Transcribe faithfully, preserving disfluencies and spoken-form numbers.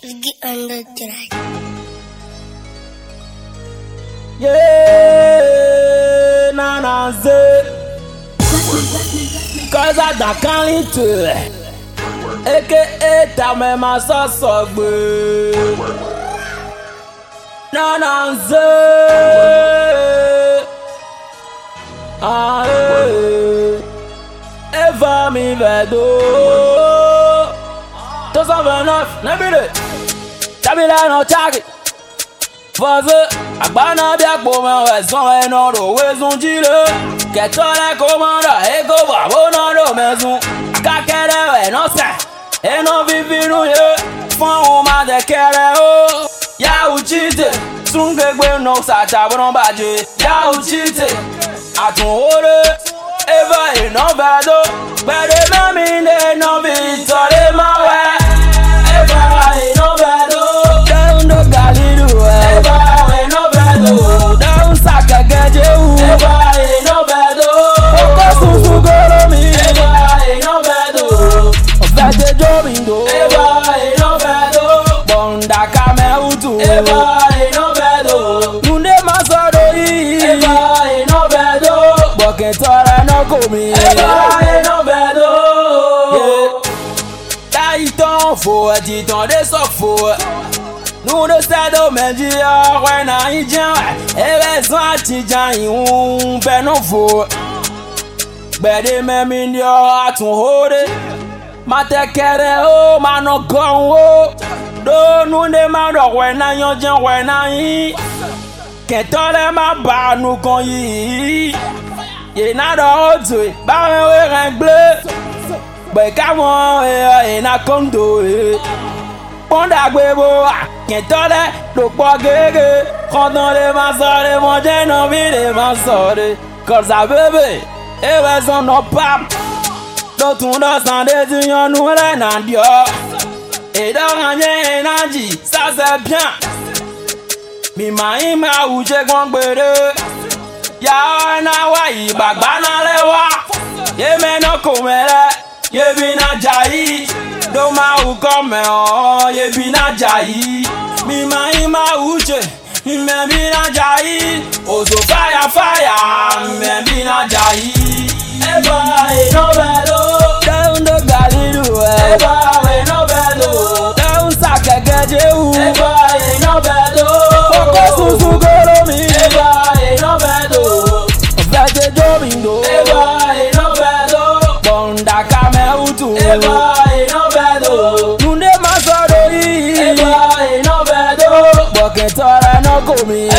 Get on the track. Yeah, na na ze. Cause I da can't to A K A ta me ma so so gbe. Na na ze. Ah eh. Eva mi vedo. two thousand vingt-neuf, nebile. Tabila no target. Faze, agbana bi agbo me weson eno do wezun jile. Ketole komanda e go babo na do mezun. Kakere we no se. Eno vivinu ye. Fon o ma de kere o. Ya uchite. Sunge gbe no sa tabon baje. Ya uchite. Atun ore. Eva e no bado. Bede mami ne no vitore ma we. Eva e no bado. Down the Galilu. Eva e no bado. Down Sakageje. Eva e no bado. Oko susu goro mi. Eva e no bado. Vete jobindo. Eva e no bado. Bonda kame utu. Eva e no bado. Nunde masoro yi. Eva e no bado. Boketore no komi. Eva e no bado. Yeah. Taïton faux, titan des socs faux. Nous ne savons même dire ouais na idjan. Et les antijan yon ben non faux. Bede même indio a ton hode. Mate kere o mano gon o. Do nous demandons ouais na yon jan ouais na yi. Ketole ma ba nous kon yi. Ye na do otu ba we rengle. Be kamo e na kondo e. Ponda gbebo ketole do po gege. Quand les masore manger no vi les masore. Cause a bébé e we son no pap. Do tun do san de diyan nou le nan dio. Et do gagner énergie, ça c'est bien. Mi ma ima uche kon gbere. Ya na wa ibagba na lewa. Ye me no komere. Ye bina jayi. Do ma u come on. Ye bina jayi. Mi ma ima uche. Me bina jayi. Ozo fire fire. Me bina jayi. Eba e no bedo. Down the Galilu. Eba e no bedo. Down Sakageje. Eba e no bedo. Oko susu goro mi. Eba e no bedo. Vete jobindo. Eba e no bedo. Bonda kame utu. Eba e no bedo. Nunde masoro yi. Eba e no bedo. Boketore no komi.